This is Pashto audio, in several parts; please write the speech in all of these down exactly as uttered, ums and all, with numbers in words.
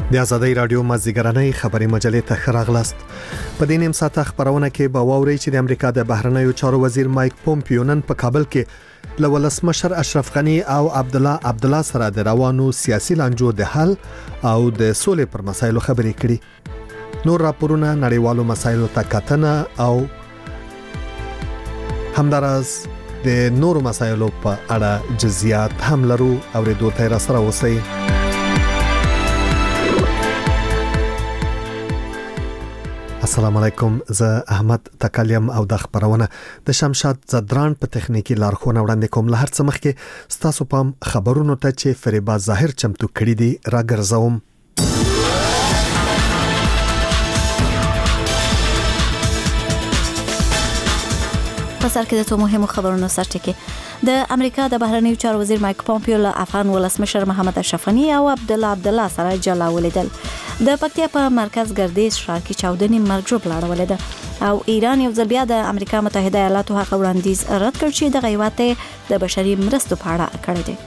د آزادۍ رادیو مازیګرنۍ خبري مجلې ته ښه راغلاست. په دې نیم ساعت خبرونه کې به واورئ چې د امریکا د بهرنیو چارو وزیر مایک پومپیو نن په کابل کې له ولسمشر اشرف غنی او عبد الله عبد الله سره د روانو سیاسي لانجو د حل او د سولې پر مسایلو خبرې کړي. نور راپورونه نړیوالو مسایلو ته کتنه او همداراز د نورو مسایلو په اړه جزئیات هم لرو او ردو ته را سره اوسئ. السلام علیکم، زه احمد تکلیم او د خبرونه د شمشاد زدران په تخنیکی لارښوونه وړاندې کوم. له هر څه مخکې ستاسو پام خبرونو ته چې فریبا ظاهر چمتو کړی دی راګرځوم. په سر کې د څو مهمو خبرونو سرټکی. د امریکا د بهرنیو چارو وزیر مایک پومپیو له افغان ولسمشر محمد اشرف غنی او عبد الله عبد الله سره جلا ولیدل. د پکتیا په مرکز ګردیز ښار کې چاودنې مرګ ژوبل اړولې ده او ایران یو ځل بیا د امریکا متحده ایالاتو هغه وړاندیز رد کړ چې د غیوات د بشري مرستو په اړه کړی دی.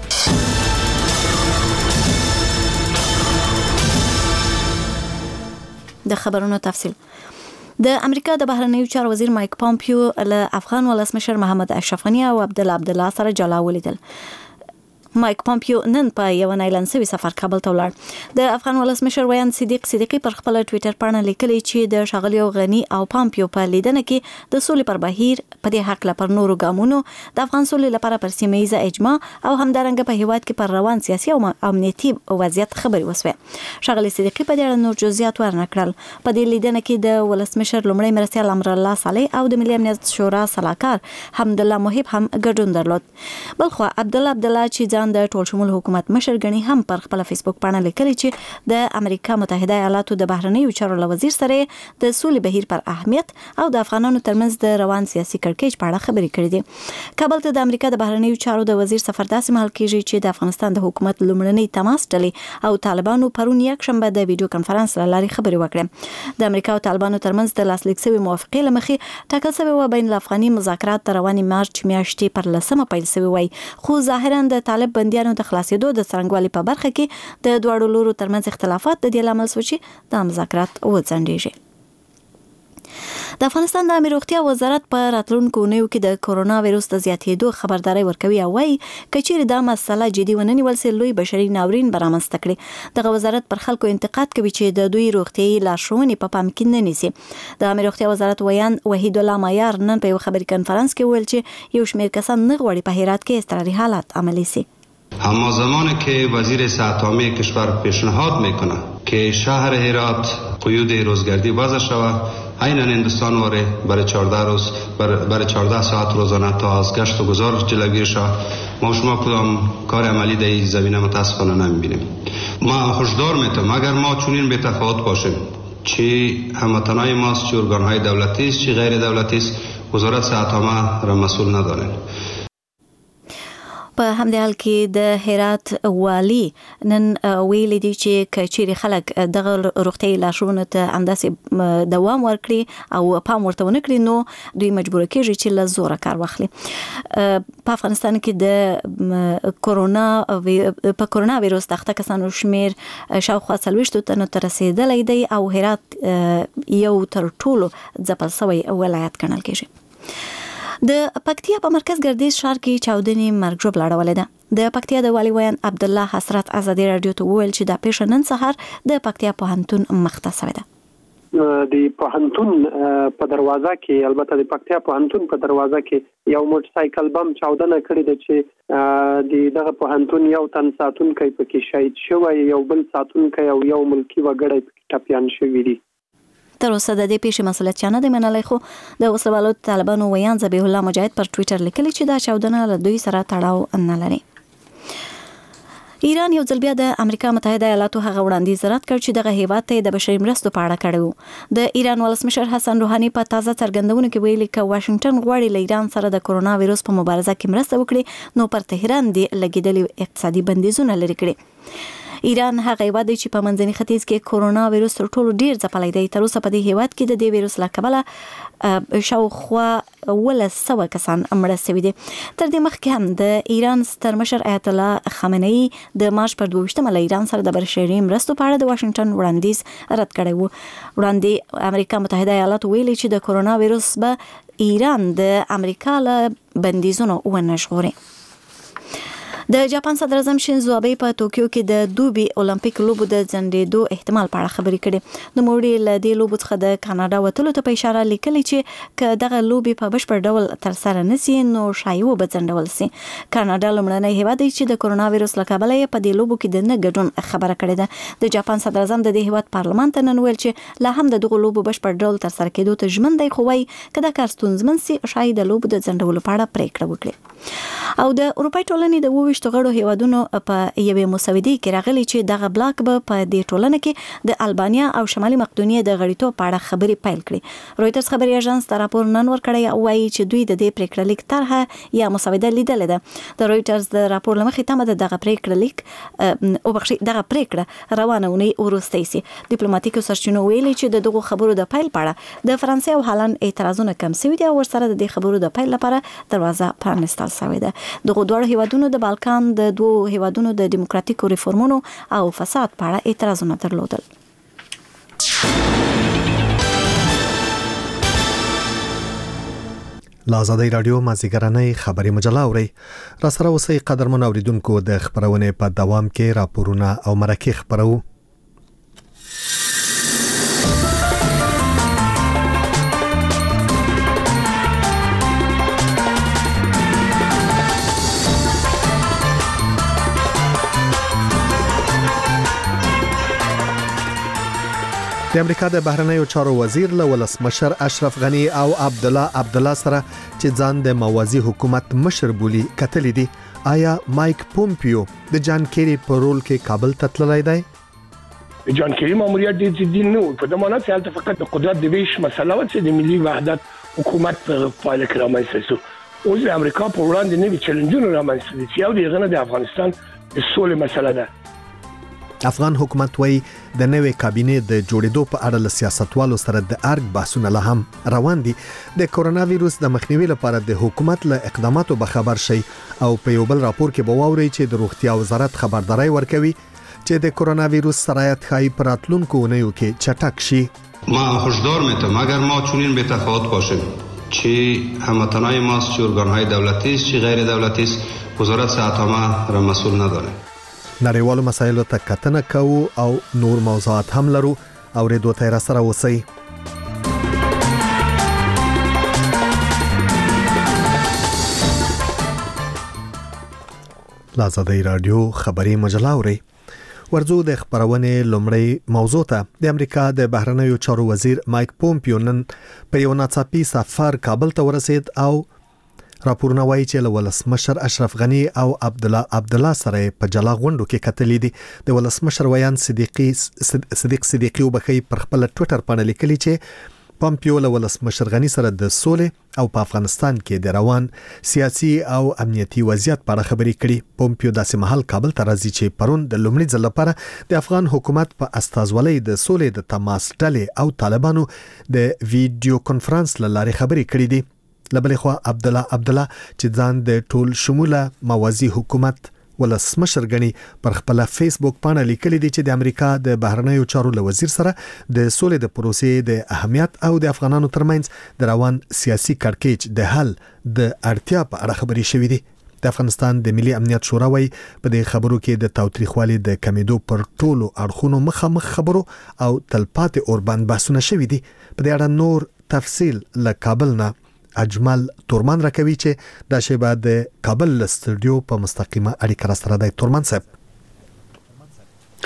د خبرونو تفصیل. د امریکا د بهرنیو چارو وزیر مایک پومپیو له افغان ولسمشر محمد اشرف غنی او عبد الله عبد الله سره جلا ولیدل. مایک پومپیو نن په یو نایلند سوي سفر کابل ته ولاړ. د افغان ولسمشر ویان صدیق صدیقی پر خپل ټوئیټر باندې لیکلی چې د شغلی غنی او پومپیو په لیدنه کې د سولې پر بهیر په دې حق لا پر نورو ګامونو د افغان سولې لپاره پر سیمه اجماع او همدارنګه په هیواد کې پر روان سیاسي او امنیتي وضعیت خبري وسوه. شغلی صدیقی په دې اړه نور جزئیات ورنکړل. په دې لیدنه کې د ولسمشر لومړی مرستیال امر الله صالح او د ملي امنیت شورا سلاکار حمد الله محب هم ګډون درلود. بلخو عبد الله عبد الله چې د ټول شمول حکومت مشر غنی هم پر خپل فیسبوک باندې لیکلی چې د امریکا متحده ایالاتو د بهرنیو چارو وزیر سره د سولې بهیر پر اهمیت او د افغانانو ترمنځ د روان سیاسي کړکېچ په اړه خبرې کړې دي. کابل ته د امریکا د بهرنیو چارو د وزیر سفر داسې مهال کېږي چې د افغانستان د حکومت لومړنۍ تماس ډلې او طالبانو پرون یک شنبه د ویډیو کانفرنس لارې خبرې وکړې. د امریکا او طالبانو ترمنځ د لاسلیک شوی موافقې لمخې ټاکل شوی و بین الافغاني مذاکرات تر رواني مارچ میاشتې پر لسمه پیل شوی وای، خو ظاهرا د طالب بندیانو د خلاصېدو د څرنګوالي په برخه کې د دواړو لورو ترمنځ اختلافات د دې لامل شو چې د مذاکرات وځنډیږي. د افغانستان د امیر روغتیا وزارت په راتلونکو اونیو کې د کورونا وایروس د زیاتېدو خبرداري ورکوي او وايي کچېرې دا مسله جدي ونه نیول سي لوی بشري ناورین برامنځته کړي. دغه وزارت پر خلکو انتقاد کوي چې د دوی روغتيایي لارښوونې په پام کې نه نیسي. د امیر روغتیا وزارت ویان وحید الله مایار نن په یو خبري کانفرنس کې ویل چې یو شمېر کسان نه غواړي په هرات کې اضطراري حالات عملی سي. اما زمانی که وزیر صحت عامه کشور پیشنهاد میکنه که شهر هرات قیود روزگردی وضع شود، عیناً هندوستان واره برای چهارده روز برای چهارده ساعت روزانه تا از گشت و گذار جلوگیری شود، ما شما کدام کار عملی در این زمینه متاسفانه نمیبینیم. ما هشدار میتونم اگر ما چنین بی تفاوت باشیم، چی هموطنای ماست، چی ارگانهای دولتی است، چی غیر دولتی است، وزارت صحت عامه را مسئول ندانند. په همدې حال کې د هرات والی نن ویلي دي چې کچېرې خلک دغه روغتیایي لارښوونو ته همداسې دوام ورکړي او پام ورته ونه کړي نو دوی مجبور کېږي چې له زوره کار واخلي. په افغانستان کې د کورونا په کورونا وایروس د اخته کسانو شمیر شاوخوا څلوېښتو تنو ته رسېدلی دی او هرات یو تر ټولو ځپل شوی ولایت ګڼل کېږي. د پکتیا په مرکز ګردیز ښار کې چاودنې مرګ ژوبل اړولې ده. د پکتیا د والي ویان عبد الله حسرت ازادي رادیو ته وویل چې دا پیښه نن سهار د پکتیا پوهنتون مخته شوې ده. د پوهنتون په دروازه کې البته د پکتیا پوهنتون په دروازه کې یو موټر سایکل بم چاودنه کړې ده چې د دغه پوهنتون یو تن ساتونکی پکې شهید شوی، یو بل ساتونکی او یو ملکی وګړی پکې ټپیان شوي دي. تر اوسه د دې پیښې مسؤلیت چا نه دی منلی، خو د وسلوالو طالبانو ویان ذبیح الله مجاهد پر ټوئیټر لیکلی چې دا چاودنه له دوی سره تړاو نه لري. ایران یو ځل بیا د امریکا متحده ایالاتو هغه وړاندیز رد کړ چې دغه هیواد ته د بشري مرستو په اړه کړی و. د ایران ولسمشر حسن روحاني په تازه څرګندونو کې ویلي چې واشنگټن غواړي له ایران سره د کورونا وایروس په مبارزه کې مرسته وکړي نو پر تهران دی لګیدلي اقتصادي بندیزونه لري کړي. ایران هغه هیواد دی چې په منځني ختیځ کې کورونا وایروس تر ټولو ډیر ځپلی دی. تر اوسه په دې هیواد کې د دې وایروس له کبله شاوخوا ولس سوه کسان مړه شوي دي. تر دې مخکې هم د ایران ستر مشر آیت الله خامنه‌ای د مارچ پر دوه له ایران سره د بشري مرستو په اړه د واشنگټن وړاندیز رد کړی و. وړاندې امریکا متحده ایالات ویلي چې د کورونا وایروس به ایران د امریکا له بندیزونو ونه ژغوري. د جاپان صدر اعظم شینزو آبه په توکیو کې د دوبي اولمپیک لوبو د ځنډېدو احتمال په اړه خبرې کړې. د موړي له دې لوبو څخه د کاناډا وتلو ته په اشاره لیکلي چې که دغه لوبې په بشپړ ډول ترسره نشي نو شایي به ځنډول شي. کاناډا لومړنی هیواد دی چې د کورونا وایروس له کبله په دې لوبو کې د نه ګډون خبره کړې ده. د جاپان صدر اعظم د دې هیواد پارلمان ته نن ویل چې لا هم د دغه لوبو بشپړ ډول ترسره کېدو ته ژمن دی، خو وايي که دا کار ستونزمن شي شایي د لوبو د ځنډولو په اړه پریکړه وکړي. او د اروپای ټولنې د اووه ویشت غړو هیوادونو په یوې مسودې کې راغلي چې دغه بلاک به په دې ټولنه کې د البانیا او شمالي مقدونیې د غړیتوب په اړه خبرې پیل کړي. رویټرز خبري اژانس ته راپور نن ورکړی او وایي چې دوی د دې پریکړه لیک طرحه یا مسوده لیدلې ده. د رویټرز د راپور له مخې تمه ده دغه پریکړه لیک او بخښي دغه پریکړه روانه ونی وروسته شي. ډیپلوماټیکو سرچینو ویلي چې د دغه خبرو د پیل په اړه د فرانسې او هالند اعتراضونه کم شوي دي او ورسره د دې خبرو د پیل لپاره دروازه پرانستل شوې ده. دغه دوه هیوادونو د بالکان د دوه هیوادونو د دیموکراتیکو ریفورمونو او فساد په اړه اعتراضونه درلودل. له ازادۍ راډیو مازیګرنۍ خبري مجله اورئ. را سره اوسئ قدرمن اوریدونکو. د خبرونې په دوام کې راپورونه او مرکې خبرو. د امریکا د بهرنیو چارو وزیر له ولسمشر اشرف غنی او عبد الله عبد الله سره چې ځان د موازی حکومت مشر بولی کتل دي. آیا مایک پومپیو د جان کیری په رول کې کابل ته تللی دی؟ جان کیری ماموریت ډیر جدي نه و. په دې معنی چې هلته فقط د قدرت د ویش مسله و چې د ملي وحدت حکومت په پایله کې رامنځته شو. اوس د امریکا په وړاندې نوي چیلنجونه رامنځته دي چې یو د هغه د افغانستان د سولې مسله ده. افغان حکومت وای د نوې کابینې د جوړېدو په اړه له سیاستوالو سره د ارګ بحثونه لا هم روان دي. د کورونا وایروس د مخنیوي لپاره د حکومت له اقداماتو به خبر شي او په یو بل راپور کې به واوري چې د روغتیا وزارت خبرداري ورکوي چې د کورونا وایروس سرایت خای پراتلونکو اونیو کې چټک شي. ما هشدار میتم اگر ما چنین به تفاوت باشیم چه هموطنای ماست چه ارگانهای دولتی است چه غیر دولتی است وزارت صحت عامه را مسئول نداره. نړیوالو مسایلو ته کتنه کوو او نور موضوعات هم لرو. اوریدو ته را سره اوسئ. لازادۍ راډیو خبري مجله اورئ. ورځو د خبرونې لومړی موضوع ته. د امریکا د بهرنیو چارو وزیر مایک پومپیو نن په یو ناڅاپي سفر کابل ته ورسید او راپورونه وایي چې له ولسمشر اشرف غنی او عبد الله عبد الله سره په جلا غونډو کې کتلې دي. د ولسمشر ویان صدیقي صدیق صدیقي وبخي پر خپل ټوئیټر باندې لیکلي چې پومپیو له ولسمشر غنی سره د سولې او په افغانستان کې د روان سیاسي او امنیتي وضعیت په اړه خبرې کړي. پومپیو داسې مهال کابل ته راځي چې پرون د لومړي ځل لپاره د افغان حکومت په استازولۍ د سولې د تماس ډلې او طالبانو د ویډیو کانفرنس لارې خبرې کړې دي. لبلې خو عبد الله عبد الله چې ځان د ټول شموله موازی حکومت ولسمشر غنی پر خپل فیسبوک باندې لیکلي دي چې د امریکا د بهرنیو چارو له وزیر سره د سولې د پروسې د اهمیت او د افغانانو ترمنځ د روان سیاسي کړکېچ د حل د اړتیا په اړه خبرې شوې دي. د افغانستان د ملي امنیت شورا وایي په دې خبرو کې د تاوتریخوالي د کمیدو پر ټولو اړخونو مخامخ خبرو او تلپاتې اوربند بحثونه شوي دي. په دې اړه نور تفصیل له کابل نه اجمل تورمان راکوي چې د شی بعد د کابل استودیو په مستقیمه اړیکه را سره د تورمان صاحب.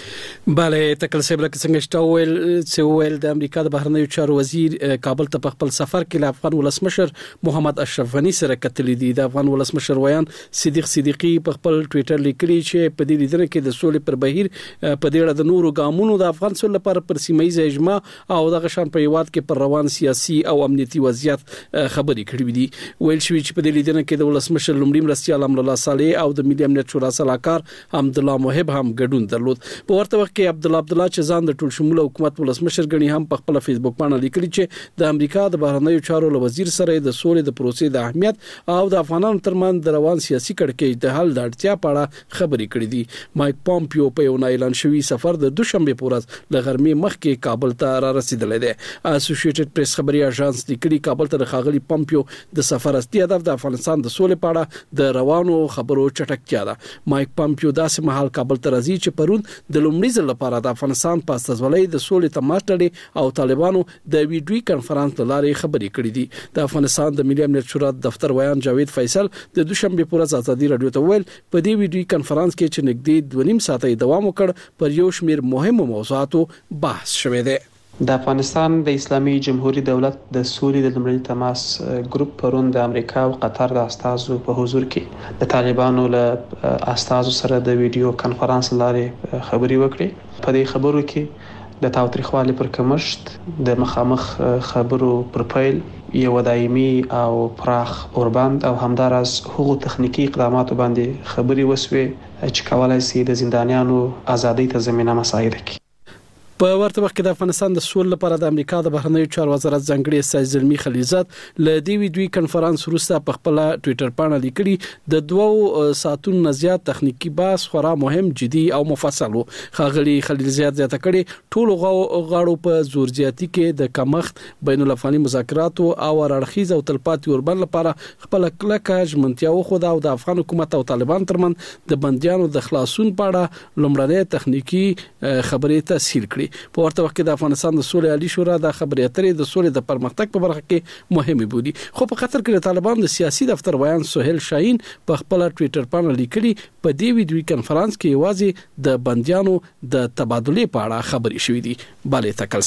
بله تکل صاحب لکه څنګه چې ویل چې ویل د امریکا د بهرنیو چارو وزیر کابل ته په خپل سفر کې له افغان ولسمشر محمد اشرف غنی سره کتلې دي. د افغان ولسمشر ویان صدیق صدیقی په خپل ټوئیټر لیکلي چې په دې لیدنه کې د سولې پر بهیر په دې اړه د نورو ګامونو د افغان سولې لپاره پر سیمایي اجماع او د غشان په یواد کې پر روان سیاسي او امنیتي وضعیت خبرې کړې دي. ویل شوی چې په دې لیدنه کې د ولسمشر لومړي مرستیال امر الله صالح او د ملي امنیت شورا سلاکار حمد الله محب هم ګډون درلود. په ورته وخت کې عبد الله عبد الله چې ځان د ټول شموله حکومت ولسمشر غنی هم په خپل فیسبوک باندې لیکلي چې د امریکا د بهرنیو چارو وزیر سره د سولې د پروسې د اهمیت او د افغانانو ترمن د روان سیاسي کړکېچ د حل د اړتیا په اړه خبرې کړې دي. مایک پامپیو په یو اعلان شوی سفر د دوشنبه په ورځ له غرمې مخکې کابل ته را رسیدلی دی. اسوسییټډ پریس خبري اژانس لیکلي کابل ته د ښاغلي پامپیو د سفر اصلي هدف د افغانستان د سولې په اړه د روانو خبرو چټکتیا ده. مایک پامپیو داسې مهال کابل ته راځي چې پرون د لومړي ځل لپاره د افغانستان په استازولۍ د سولې تماشلې او طالبانو د ویډیو کانفرنس لارې خبرې کړې دي. د افغانستان د ملي امنیت شورا دفتر ویان جاوید فیصل د دوشنبه په ورځ ازادي رادیو ته ویل په دې ویډیو کانفرنس کې چې نږدې دوه نیم ساعته دوام وکړ پر یو شمېر مهمو موضوعاتو بحث شوی دی. د افغانستان د اسلامي جمهوریت دولت د سولې د لومړي تماس ګروپ پرون د امریکا او قطر د استازو په حضور کې د طالبانو له استازو سره د ویډیو کانفرنس لارې خبرې وکړې. په دې خبرو کې د تاوتریخوالي پر کمښت، د مخامخ خبرو پر پیل، یو دایمي او پراخ اوربند او همدارس هغو تخنیکی اقداماتو باندې خبرې وسوې چې کولای شي د زندانیانو ازادۍ ته زمينه مساعده کړي. په ورته وخت کې د افغانستان د سولې لپاره د امریکا د بهرنیو چارو وزارت ځانګړي استازی زلمی خلیلزاد له دې ویډیو کانفرنس وروسته په خپل ټوئیټر باندې لیکلي د دوو ساعتونو نه زیات تخنیکی بحث خورا مهم، جدي او مفصل و. ښاغلي خلیلزاد زیاته کړي ټول غاړو په زور زیاتی کې د کمښت بین الافغاني مذاکرات او اړخیز او تلپاتې اوربند لپاره خپل کلکه ژمنتیا وښوده او د افغان حکومت او طالبان ترمن د بنديانو د خلاصون په اړه لومړنۍ تخنیکی خبرې تسهیل کړي. په ورته وخت کې د افغانستان د سولې عالی شورا د خبرې اترې د سولې د پرمختګ په برخه کې مهمه بودی. خو په خاطر کې د طالبان د سیاسي دفتر ویان سہیل شاهین په خپل ټوئیټر باندې لیکلي په دې ویډیو کانفرنس کې یوازې د بنديانو د تبادلې په اړه خبرې شوې دي. bale تکل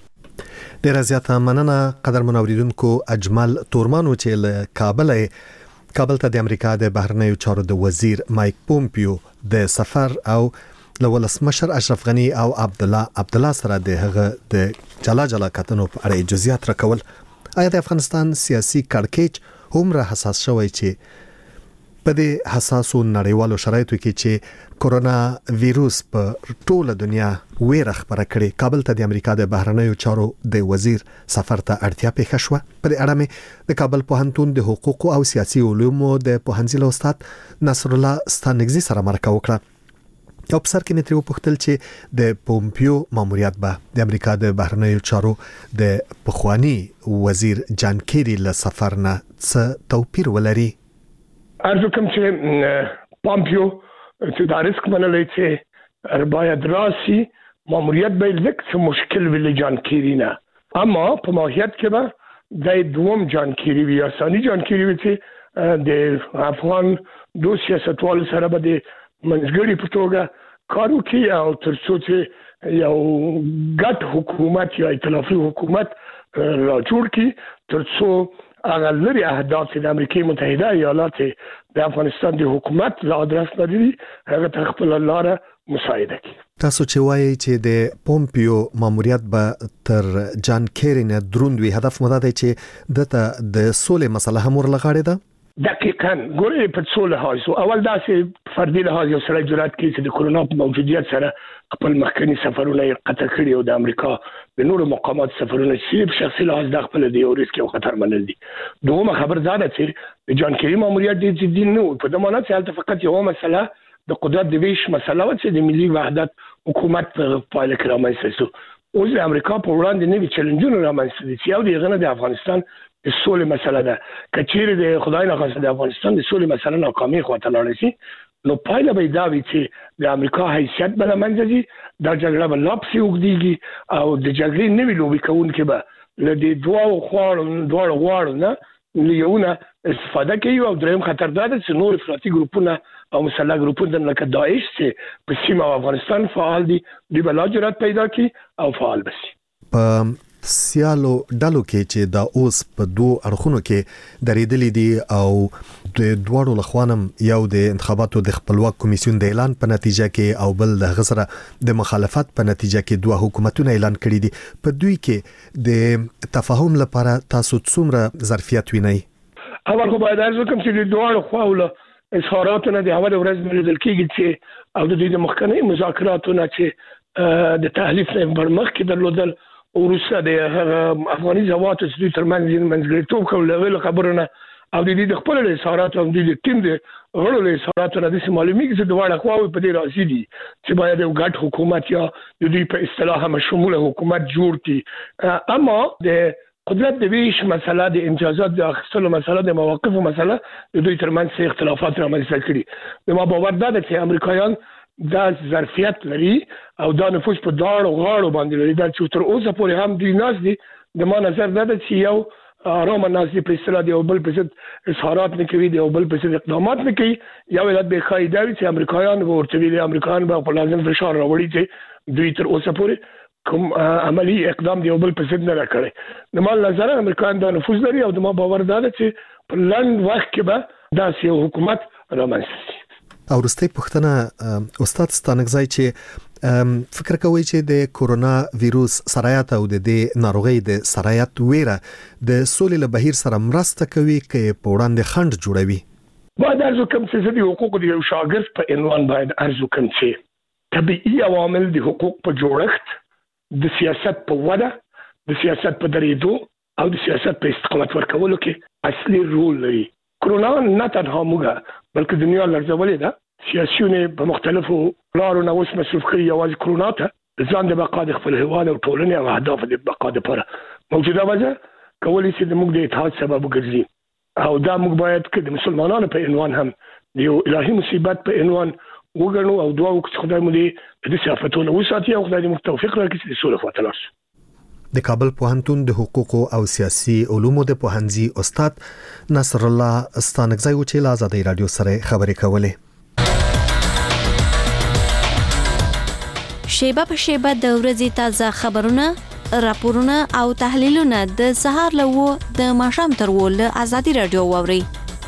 سه ډیر زیاته مننه قدر منوریدونکو. اجمل تورمان چې له کابل کابل ته د امریکا د بهرنیو چارو د وزیر مایک پومپیو د سفر او له ولسمشر اشرف غنی او عبد الله عبد الله سره د هغه د جلا جلا کتنو په اړه جزئیات راکول. آیا د افغانستان سیاسي کړکېچ هم را حساس شوی چې په دې حساسو نړیوالو شرایطو کې چې کورونا وایروس په ټوله دنیا ویره خبره کړې، کابل ته د امریکا د بهرنیو چارو د وزیر سفر ته اړتیا پیښ شوه. په دې اړه مې د کابل پوهنتون د حقوق او سیاسي علومو د پوهنځي استاد نصر الله ستانګزي سره مرکه وکړه. یو په سر کې مې ترې وپوښتل چې د پومپیو ماموریت به د امریکا د بهرنیو چارو د پخوانی وزیر جان کیری له سفر نه څه توپیر ولري. ارزو کوم چې پومپیو چې دا ریسک منلی چې باید راسي ماموریت به لږ څه مشکل وي له جان کیری نه، اما په ماهیت کې به د دوم جان کیری وي، اساني جان کیری وي چې د افغان دو سیاستوالو سره به د منځګړي په توګه کار وکړي او تر څو چې یو ګډ حکومت یا ائتلافي حکومت را جوړ کړي، تر څو هغه لري اهداف د امریکای متحده ایالات د افغانستان د حکومت له ادرس لري هغه ته خپل لاره مساعده کړي. تاسو چې وایي چې د پومپیو ماموریت به تر جان کیری نه دروند وي، هدف مو دا دی چې دته د سولې مسله هم ورلغاړي ده. دقیقاً ګورې په څو لحاظ اول داسې فردي لحاظ یو سړی جرأت کوي چې د کورونا په موجودیت سره خپل مخکني سفرونه یې قطع کړي او د امریکا د نورو مقامات سفرونه چې په شخصي لحاظ د خپل د یو ریسک او خطر منل دي. دومره خبر زاده چې د جان کیری ماموریت ډېر جدي نه و، په دمانه چې هلته فقط یو مسله د قدرت د ویش مسله و چې د ملي وحدت حکومت په پایله کې رامنځته شو. اوس د امریکا په وړاندې نوي چیلنجونه رامنځته دي چې یو د هغه نه د افغانستان د سولې مسله ده. که چیرې د خدای ناخواسته د افغانستان د سولې مسله ناکامي خواته لاړه شي، نو پایله به دا وي چې د امریکا حیثیت به له منځه ځي، دا جګړه به لا پسې اوږدېږي او د جګړې نوي لوبې کوونکي به له دې دواړو خواړو دواړو غواړو نه لیونه استفاده کوي او دریم خطر دا ده چې نور افراطي ګروپونه او مسلح ګروپونه لکه داعش چې په سیمه افغانستان فعال دي دوی به لا جرأت پیدا کړي او فعال بشي. په سیالو ډلو کې چې دا اوس په دوه اړخونو کې درېدلې دي او د دوړو لخوانم یو د انتخاباتو د خپلواک کمیسیون د اعلان په نتیجه کې او بل د غسره د مخالفت په نتیجه کې دوه حکومتونه اعلان کړي دي. په دوی کې د تفاهم لپاره تاسو څومره ظرفیت وینئ؟ اول خو باید ارزو کوم چې د دوه خواوله اظهاراتونه د اول ورځ لیدل کېږي چې او د دې مخکنی مذاکراتونه چې د تحلیف نه برمخ کې درلودل وروسته د افغاني ځواکونو چې ترمنځ منځګړیتوب کول له خبرونه او د دې د خپل اظهارات او د ټیم د غړو له اظهاراتو نه د معلومیږي چې دواړه خواوې په دې راضي دي چې باید یو ګډ حکومت یا د دوی په اصطلاح هم شموله حکومت جوړ کړي. اما د قدرت د ویش مسله د امتیازات د اخیستلو مسله د مواقفو مسله د دوی ترمنځ اختلافات رامنځته کړي. نو ما باور ده چې امریکایان دا ظرفیت لري او دا نفوذ په داړو غاړو باندې لري دا چې تر اوسه پورې هم دوی ناز دي. د ما نظر دا ده چې یو آرام ناز دي په اصطلاح دی او بل په ضد اظهارات نه کوي دی او بل په ضد اقدامات نه کوي. یو علت به قاعده وي چې امریکایان ورته ویلي امریکایان به په لازم فشار راوړي چې دوی تر اوسه پورې کوم عملی اقدام دی او بل په ضد نه راکړي. د ما نظر امریکایان دا نفوذ لري او د ما باور دا ده چې په لنډ وخت کې به دا یو حکومت رامنځته شي. او رستۍ پښتنه استاد ستانګزای چې فکر کوي چې د کورونا وایروس سرایت او د دې ناروغي د سرایت ویره د سولې له بهیر سره مرسته کوي کې په وړاندې خنډ جوړوي. باید ارزو کوم چې د حقوقو د یو شاګرد په عنوان باید ارزو کوم چې طبيعي عوامل د حقوق په جوړښت د سیاست په وده د سیاست په درېدو او د سیاست په استقامت ورکولو کې اصلي رول لري. کرونا نه تنها موږ بلکې دنیا لړزولې ده. سیاسيونه په مختلفو لارو نه اوس مصرف کوي یوازې کرونا ته ځان د بقا د خپل هیواد او ټولنې او اهداف د بقا لپاره موجوده وجه کولی شي د موږ د اتحاد سبب وګرځي او دا موږ باید چې د مسلمانانو په عنوان هم د یو الهي مصیبت په عنوان وګڼو او دعا وکړو چې خدای مو دې د صفاتونو وساتي او خدای دې موږ توفیق راکړي چې د سولې خواته لاړ شو. د کابل پوهنتون د حقوقو او سیاسي علومو د پوهنځي استاد نصر الله ستانګزای و چې له آزادۍ رادیو سره خبرې کولې. شیبه په شیبه د ورځې تازه خبرونه، راپورونه او تحلیلونه د سهار له و د ماښام تر و له آزادۍ رادیو واورئ.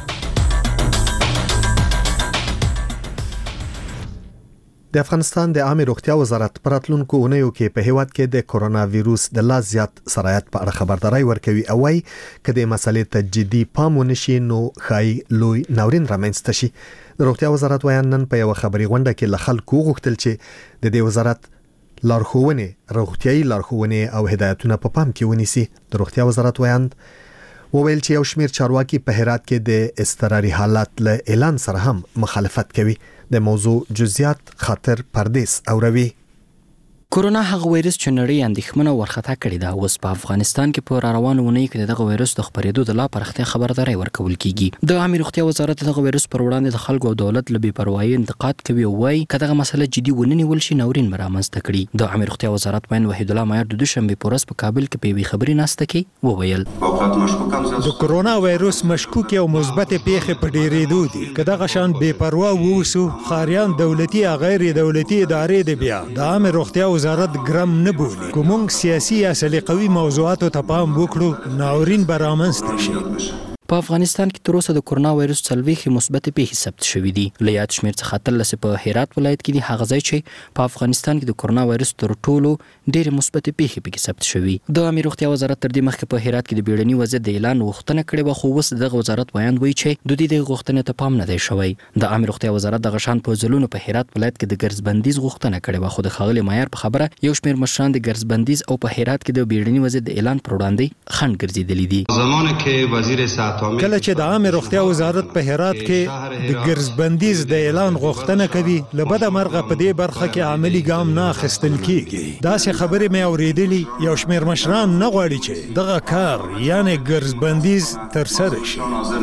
د افغانستان د عامه روغتیا وزارت پراتلونکو اونیو کې په هیواد کې د کورونا وایروس د لا زیات سرایت په اړه خبرداري ورکوي او وايي چې د مسلې ته جدي پام ونشي نو خای لوی ناورین رامنځته شي. د روغتیا وزارت وایي نن په یو خبري غونډه کې له خلکو غوښتل چې د دې وزارت لارښوونې روغتيایي لارښوونې او هدایتونه په پام کې ونیسي. د روغتیا وزارت وایي وویل چې یو شمیر چارواکي په هرات کې د اضطراري حالت له اعلان سره هم مخالفت کوي. د موضوع جزئیات خاطر پردیس اوروي. کورونا هغه وایرس چې نړۍ اندېښمنه ورخطا کړې ده. اوس په افغانستان کې په روانو ونې کې دغه وایرس د خبرېدو د لا پرختیا خبرداري ورکول کیږي. د عامه روغتیا وزارت دغه وایرس پر وړاندې د خلکو او دولت له بې پروايي انتقاد کوي او وايي چې دغه مسله جدي وننیول شي ناورین مرامنځته کړي. د عامه روغتیا وزارت وین وحید الله مایر د دوشنبه په ورځ په کابل کې په وی خبري ناسته کې وویل د کورونا وایرس مشکوک او مثبت پیښې په ډېرېدو دي. کله غشان بې پروا ووسو خاریان دولتي او غیر دولتي ادارې دی بیا د عامه روغتیا وزارت ګرام نه بولي. کوم سیاسي یا سلیقوي موضوعاتو ته پام وکړو ناورین برامنځته شي. په افغانستان کې تر اوسه د کورونا وایرس څلوېښت مثبت پیښې ثبت شوې دي. له یاد شمېر څخه اتلس په هرات ولایت کې دي، هغه ځای چې په افغانستان کې د کورونا وایرس تر ټولو ډېرې مثبت پیښې پکې ثبت شوې. د عامه روغتیا وزارت تر دې مخکې په هرات کې د بیړني وضعیت د اعلان غوښتنه کړې وه، خو اوس دغه وزارت بیان وایي چې د دې د غوښتنې ته پام نه دی شوی. د عامه روغتیا وزارت دغه شان په ځلونو په هرات ولایت کې د ګرځبندیز غوښتنه کړې وه، خو د ښاغلي معیار په خبره یو شمېر مشران د ګرځبندیز او په هرات کې د بیړني وضعیت د اعلان پر وړاندې خنډ ګرځېدلي دي. زمانه کې وزیر صحت کله چې د عامه روغتیا وزارت په هرات کې د ګرځبندیز د اعلان غوښتنه کوي، لبده مرغه په دې برخه کې عملی ګام نه اخیستل کیږي. دا څه خبرې مې اورېدلې یو شمېر مشران نه غواړي چې دغه کار یعنی ګرځبندیز تر سره شي.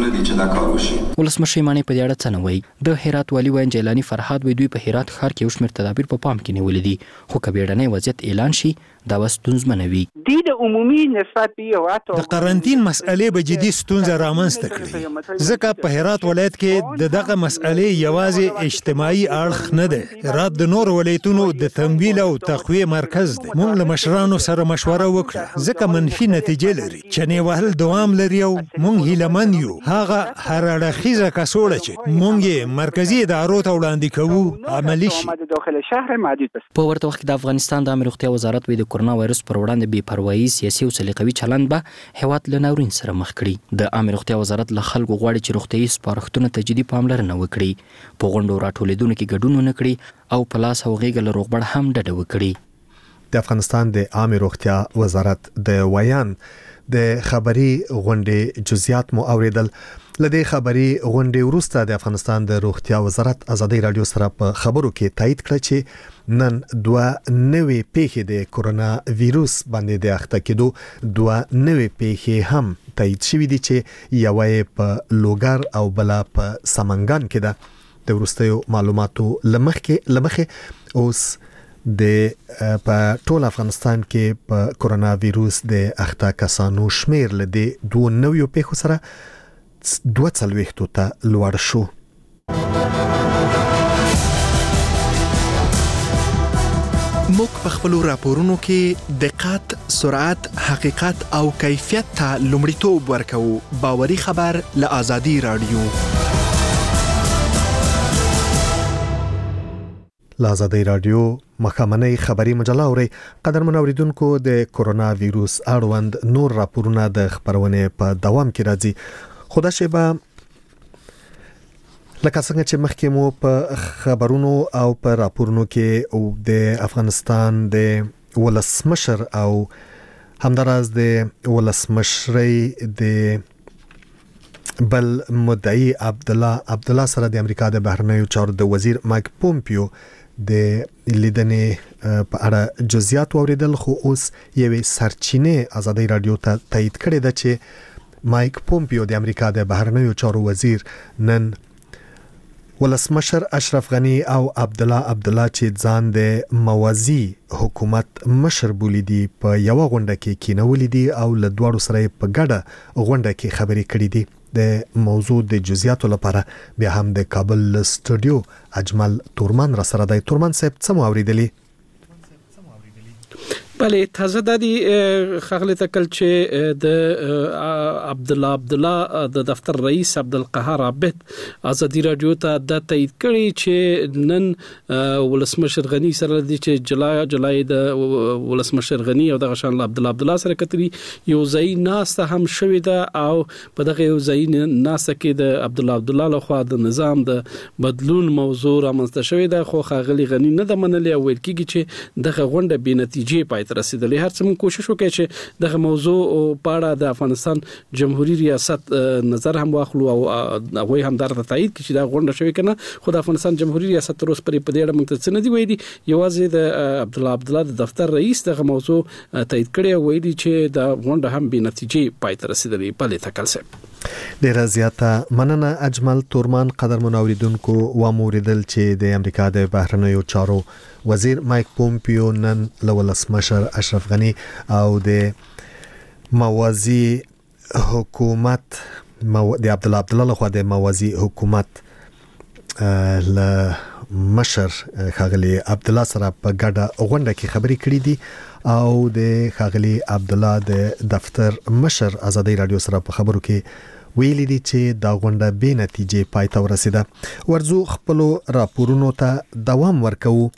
ولسمشر مانی په دې اړه څه نه وایي. د هرات والی وین جیلانی فرهاد وایي دوی په هرات ښار کې یو شمېر تدابیر په پام کې نیولې دي، خو که بیړنی وضعیت اعلان شي دا به ستونزمنه وي. د قرنطین مسئلې به جدي ستونزه رامنځته کړي. ځکه په هرات ولایت کې د دغه مسئلې یوازې اجتماعي اړخ نه دی. هرات د نور ولایتونو د تمویل او تقویه مرکز دی. موږ له مشرانو سره مشوره وکړه ځکه منفي نتیجې لري. چنې وهل دوام لري او موږ هیلهمند یو هغه هر اړخیزه کڅوړه چې موږ یې مرکزي ادارو ته وړاندې کوو عملي شي. په ورته وخت کې د افغانستان د عامه روغتیا وزارت وی د کرونا وایرس پر وړاندې بې پروايي سیاسي او سلیقوي چلند به هیواد له ناورین سره مخ کړي. د عامه روغتیا وزارت له خلکو غواړي چې روغتیايي سپارښتنو ته جدي پاملرنه وکړي، په غونډو راټولېدونکو کې ګډون ونه کړي او په لاس او غېږ له روغبړ هم ډډه وکړي. د افغانستان د عامه روغتیا وزارت د ویان د خبري غونډې جزئیات مو اوریدل. لدې خبري غونډې وروسته د افغانستان د روغتیا وزارت ازادي رادیو سره په خبرو کې تایید کړ چې نن دوه نوې پیښې د کرونا وایرس باندې د اخته کېدو دوه نوې پیښې هم تایید شوې دي چې یوه په لوګر او بل په سمنګان کې ده. د وروستیو معلوماتو لمخې لمخې اوس د په ټول افغانستان کې په کرونا وایرس د اخته کسانو شمیر لدی دوه نوې پیښو سره دوه څلوېښتو ته لوړ شو. موږ په خپلو راپورونو کې دقت، سرعت، حقیقت او کیفیت ته لومړیتوب ورکوو. باوري خبر له آزادي رادیو. لازادي رادیو مخامنۍ خبري مجله اوري. قدرمن اوریدونکو د کرونا وایرس اړوند نور راپورونه د خبرونه په دوام کې راځي. خدا شیبه لکه څنګه چې مخکې مو په خبرونو او په راپورونو کې د افغانستان د ولسمشر او همداراز د ولسمشرۍ د بل مدعي عبد الله عبد الله سره د امریکا د بهرنیو چارو د وزیر مایک پومپیو د لیدنې په اړه جزئیات اوریدل. خو اوس یوې سرچینې ازادي رادیو ته تایید کړې ده چې مایک پومپیو د امریکا د بهرنیو چارو وزیر نن ولسمشر اشرف غنی او عبد الله عبد الله چې ځان د موازی حکومت مشر بولی دی په یو غونډه کې کینولې دي او له دوړو سره په ګډه غونډه کې خبرې کړې دي. د موضوع د جزئیاتو لپاره بیا هم د کابل استودیو اجمل تورمان را سره دی. تورمان صاحب څه مو اوریدلی؟ بله تازه دادی خغلی تکل چې د عبد الله عبد الله د دفتر رئیس عبد القهار عبد ازادي رادیو ته د تایید کړي چې نن ولسمشر غنی سره د چې جلای جلای د ولسمشر غنی او د غشان عبد الله عبد الله سره کتري یو ځای ناسته هم شوې ده او په دغه یو ځای ناسته کې د عبد الله عبد الله لخوا د نظام د بدلون موضوع رامنځته شوې ده. خو خغلی غنی نه د منلې او ویل کېږي چې دغه غونډه بې نتیجې پای ته رسیدلې. هر څه موږ کوشش وکړو چې دغه موضوع په اړه د افغانستان جمهوریت ریاست نظر هم واخلو او هغه هم درته تایید کړي چې دا غونډه شوې کنه. خو د افغانستان جمهوریت ریاست تر اوسه پرې په دې اړه موږ ته څه نه دی ویلي. یوازې د عبد الله عبد الله د دفتر رئیس دغه موضوع تایید کړي او ویلي چې دا غونډه هم بې نتیجې پای ته رسیدلې. په لته کلسه ډیره زیاته مننه اجمل تورمان. قدرمن اوریدونکو و موریدل چې د امریکا د بهرنیو چارو وزیر مایک پومپیو نن له ولسمشر اشرف غنی او د موازی حکومت مو د عبد الله عبد الله لخوا د موازی حکومت له مشر خاغلی عبد الله سره په ګډه غونډه کې خبرې کړې دي او د خاغلی عبد الله د دفتر مشر ازادي رادیو سره په خبرو کې ویلي دي چې دا غونډه بې نتیجې پای ته ورسیده. ورزو خپل راپورونو ته دوام ورکوو.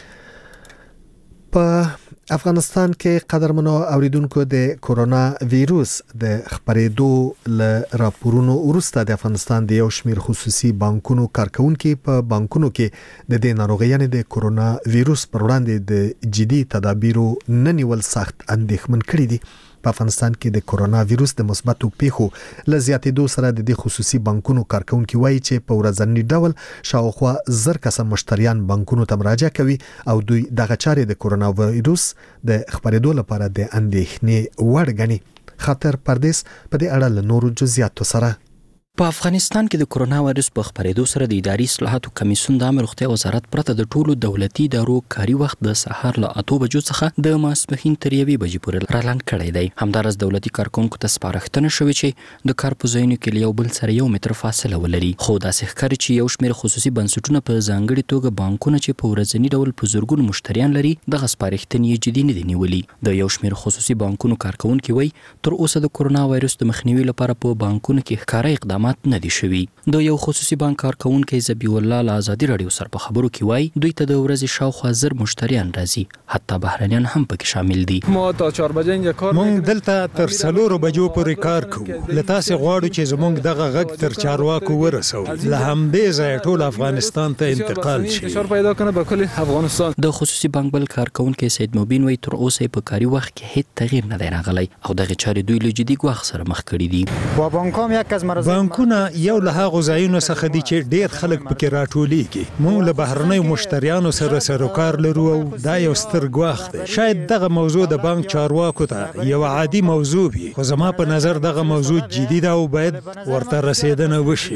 په افغانستان کې قدرمنو اوریدونکو د کرونا وایرس د خبرېدو ل راپورونو وروسته د افغانستان د یو شمېر خصوصي بانکونو کارکونکو په بانکونو کې د دې ناروغۍ یعنی د کرونا وایرس پر وړاندې د جدي تدابیرو ننیول سخت اندېښمن کړي دي. په افغانستان کې د کرونا وایرس د مثبتو پیښو ل زیاتېدو سره د خصوصي بانکونو کارکونکو وایي چې په ورځنی ډول شاوخوا زر کسه مشتریان بانکونو ته مراجعه کوي او دوی دغه چارې د کرونا وایرس د خبرېدو لپاره د اندېښنې وړ ګڼي. خاطر پردیس په دې اړه له نورو جزئیاتو سره په افغانستان کې د کرونا وایرس په خپرېدو سره د اداري اصلاحاتو کمیسیون د عامه روغتیا وزارت پرته د ټولو دولتي ادارو کاري وخت د سهار له اته بجو څخه د ماسپښین تر یوې بجې پورې رالاند کړی دی. همداراز دولتي کارکونکو ته سپارښتنه شوې چې د کار په ځایونو کې له یو بل سره یو متر فاصله ولري. خو داسې ښکاري چې یو شمېر خصوصي بنسټونه په ځانګړې توګه بانکونه چې په ورځني ډول په زرګونو مشتریان لري دغه سپارښتنې یې جدي نه دي نیولي. د یو شمېر خصوصي بانکونو کارکونکي وایي تر اوسه د کرونا وایرس د مخنیوي لپاره په بانکونو کې ښکاره اقدامات نه دي شوي. د یو خصوصي بانک کارکونکي ذبیح الله له آزادي راډیو سره په خبرو کې وایي دوی ته د ورځې شاوخوا زر مشتریان راځي، حتی بهرنیان هم پکې شامل دي. ما تا چهار بجې اینجا کار مونږ دلته تر څلورو بجو پورې کار کوو. له تاسې غواړو چې زمونږ دغه غږ تر چارواکو ورسوو، له همدې ځایه ټول افغانستان ته انتقال شي. فشار پیدا کنه به کل افغانستان. د خصوصي بانک بل کارکونکي سید مبین وایي تر اوسه په کاري وخت کې هیڅ تغییر نه دی راغلی او دغه چارې دوی له جدي ګواښ سره مخ کړي دي. بانکونه یو له هغو ځایونو څخه دي چې ډېر خلک پکې راټولیږي. موږ له بهرنیو مشتریانو سره سروکار لرو او دا یو ستر ګواښ دی. شاید دغه موضوع د بانک چارواکو ته یو عادي موضوع وي، خو زما په نظر دغه موضوع جدي ده او باید ورته رسیدنه وشي.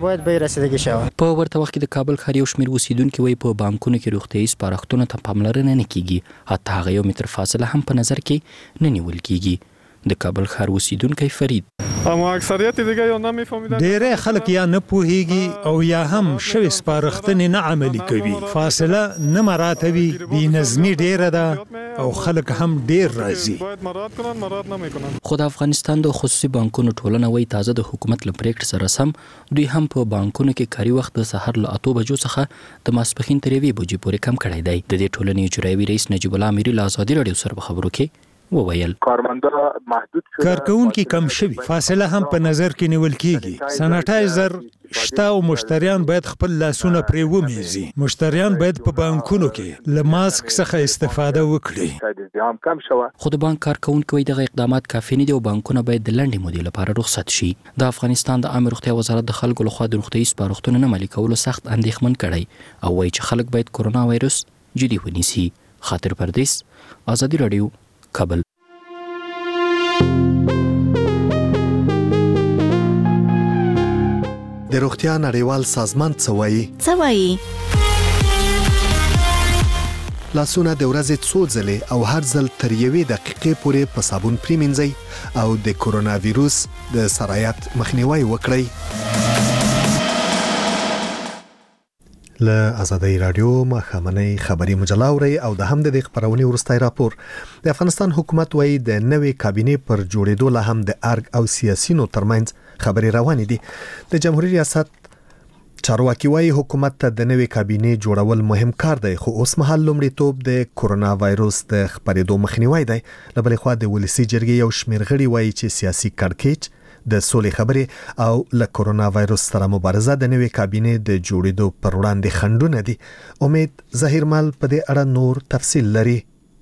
په ورته وخت کې د کابل ښار یو شمېر اوسیدونکي وایي په بانکونو کې روغتیایي سپارښتنو ته پاملرنه نه کیږي، حتی هغه یو متر فاصله هم په نظر کې نه نیول کیږي. د کابل ښار اوسیدونکی فرید اما اکثریت دیگه یا نمیفهمیدن، ډېری خلک یا نه پوهیږي او یا هم شوي سپارښتنې نه عملي کوي. فاصله نه مراعاتوي، بې نظمي ډېره ده او خلک هم ډېر راځي. خو د افغانستان د خصوصي بانکونو ټولنه وایي تازه د حکومت له پریکړې سره سم دوی هم په بانکونو کې کاري وخت د سهار له اتو بجو څخه د ماسپښین تر یوې بجې پورې کم کړی دی. د دې ټولنې اجرایوي رئیس نجیب الله امیري له ازادي راډیو سره په خبرو کې وویل کارمنده محدود شده، کارکونکي کم شوي، فاصله هم په نظر کې نیول کیږي. سانیټایزر شته او مشتریان باید خپل لاسونه پرې ومینځي. مشتریان باید په بانکونو کې له ماسک څخه استفاده وکړي. خو د بانک کارکونکي وایي دغه اقدامات کافي نه دي او بانکونه باید د لنډې مودې لپاره رخصت شي. د افغانستان د عامه روغتیا وزارت د خلکو لخوا د روغتیایي سپارښتنو نه عملي کولو سخت اندېښمن کړی او وایي چې خلک باید کرونا وایرس جدي ونیسي. خاطر پردیس، ازادي راډیو، کابل. د روغتیا نړیوال سازمان څه وایي؟ څه وایي؟ لاسونه د ورځې څو ځلې او هر ځل تر یوې دقیقې پورې په صابون پریمنځئ او د کرونا ویروس د سرایت مخنیوي وکړئ. له ازادي رادیو مخامنۍ خبري مجله اوري او د هم د خبرونې ورستای راپور. د افغانستان حکومت وایي د نوې کابینې پر جوړېدو له هم د ارګ او سیاسيونو ترمنځ خبرې روانې دي. د جمهوریت ریاست چارواکي وایي حکومت ته د نوې کابینې جوړول مهم کار دی، خو اوس مهال لومړیتوب د کرونا وایرس د خپرېدو مخنیوي دی. له بلې خوا د ولسی جرګې یو شمېر غړي وایي چې سیاسي کړکېچ د سولې خبرې او له کرونا وایرس سره مبارزه د نوې کابینې د جوړېدو پر وړاندې خنډونه دي. امید ظهیرمل په دې اړه نور تفصیل لري.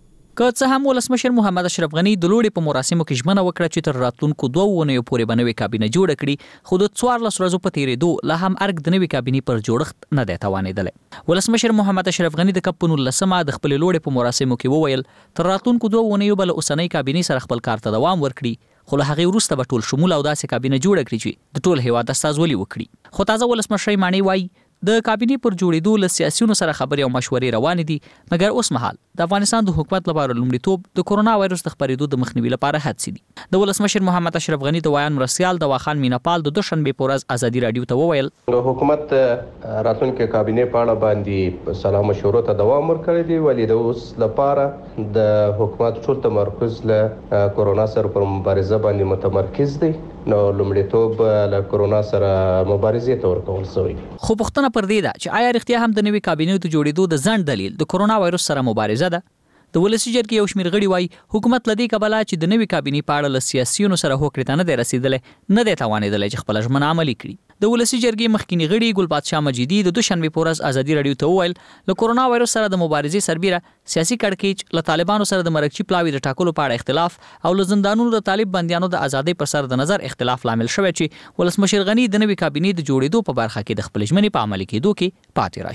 که څه هم ولسمشر محمد اشرف غنی د لوړې په مراسمو کې ژمنه وکړه چې تر راتلونکو دوه اونیو پورې به نوې کابینه جوړه کړي، خو د څوارلس ورځو په تېرېدو لا هم ارګ د نوې کابینې پر جوړښت نه دی توانېدلی. ولسمشر محمد اشرف غنی د کپ په نولسمه د خپلې لوړې په مراسمو کې وویل تر راتلونکو دوه اونیو به له اوسنۍ کابینې سره خپل کار ته دوام ورکړي، خو له هغې وروسته به ټول شمول او داسې کابینه جوړه کړي چې د ټول هیواد استازولي وکړي. خو تازه ولسمشر مانی وایي د کابینې پر جوړېدو له سیاسيونو سره خبرې او مشورې روانې دي، مګر اوس مهال د افغانستان د حکومت لپاره لومړیتوب د کرونا وایرس د خپرېدو د مخنیوي لپاره هڅې دي. د ولسمشر محمد اشرف غنی د ویان مرستیال دواخان میناپال د دوشنبې په ورځ ازادي راډیو ته وویل حکومت راتلونکي کابینې په اړه باندې سلا مشورو ته دوام ورکړی دی، ولې د اوس لپاره د حکومت ټول تمرکز له کرونا سره پر مبارزه باندې متمرکز دی. نو لومړیتوب له کرونا سره مبارزې ته ورکول شوی. خو پوښتنه پر دې ده چې آیا رښتیا هم د نوې کابینې د جوړېدو د ځنډ دلیل د کرونا وایرس سره مبارزه ده؟ د ولسی جرګې یو شمېر غړي وایي حکومت له دې کبله چې د نوې کابینې په اړه له سیاسیونو سره هوکړې ته نه دی رسېدلی، نه دی توانېدلی چې خپله ژمنه عملي کړي. د ولسی جرګې مخکینی غړي ګل پادشاه مجیدي د دوشنبې په ورځ ازادي راډیو ته وویل له کرونا وایرس سره د مبارزې سربیره سیاسي کړکېچ، له طالبانو سره د مرکچي پلاوي د ټاکلو په اړه اختلاف او له زندانونو د طالب بندیانو د ازادۍ پر سر د نظر اختلاف لامل شوی چې ولسمشر غنی د نوې کابینې د جوړېدو په برخه کې د خپل ژمنې په عملي کېدو کې پاتې راشي.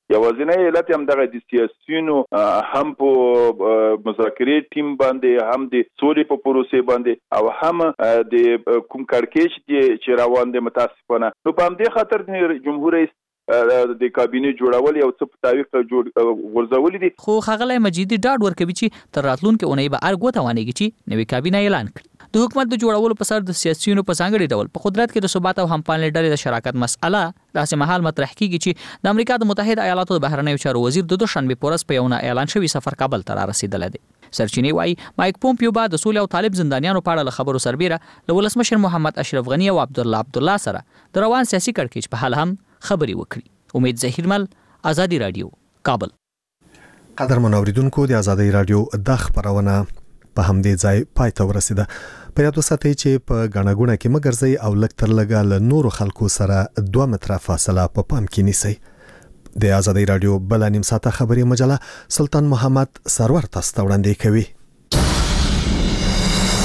یوازینی علت هم دغه د سیاسيونو هم په مذاکرې ټیم باندې هم د سولې په پروسې باندې او هم د کوم کړکېچ چې روان دي متاسفانه نو په همدې خاطر جمهور رئیس د کابینه جوړول یو څه په تاریخ جوړ ورزول دي. خو خغلې مجیدي ډاډ ورکوي چې تر راتلونکو اونۍ به ارګو توانېږي چې نوې کابینه اعلان کړي. د حکومت د جوړولو په سر د سیاسيونو په ځانګړي ډول په قدرت کې د ثبات او همپالنې ډلې د شراکت مسأله داسې مهال مطرح کیږي چې د امریکا د متحده ایالاتو د بهرنیو چارو وزیر د دوشنبه پورس په یو نه اعلان شوی سفر کابل ته رسیدلی دی. سرچینې وايي مایک پومپیو بعد د سولې او طالب زندانیانو په اړه خبرو سربېره له ولسمشر محمد اشرف غنی او عبدالله عبدالله سره د روان سیاسي کړکېچ په حال هم خبري وکړي. امید ظهیرمل، آزادی رادیو، کابل. قدر منوریدونکو د آزادی رادیو د خبرونه په همدې ځای پای ته ورسیده. په یاد وساتئ چې په غاڼګونه کې مګرځي او لک تر لګا له نورو خلکو سره دوه متره فاصله په پام کې نیسئ. د آزادی رادیو بل نیم ساعته خبري مجله سلطان محمد سرور تاسو ته وړاندې کوي.